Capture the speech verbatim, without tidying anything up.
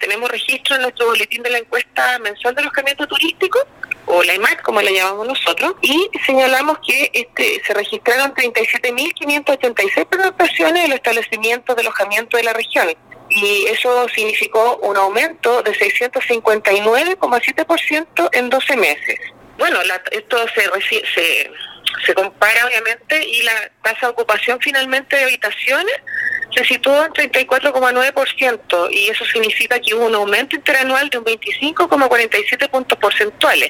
tenemos registro en nuestro boletín de la encuesta mensual de alojamiento turístico, o la I M A C, como la llamamos nosotros, y señalamos que este se registraron treinta y siete mil quinientas ochenta y seis pernoctaciones en los establecimientos de alojamiento de la región, y eso significó un aumento de seiscientos cincuenta y nueve coma siete por ciento en doce meses. Bueno, la, esto se, se, se compara obviamente, y la tasa de ocupación finalmente de habitaciones se situó en treinta y cuatro coma nueve por ciento, y eso significa que hubo un aumento interanual de un veinticinco coma cuarenta y siete puntos porcentuales.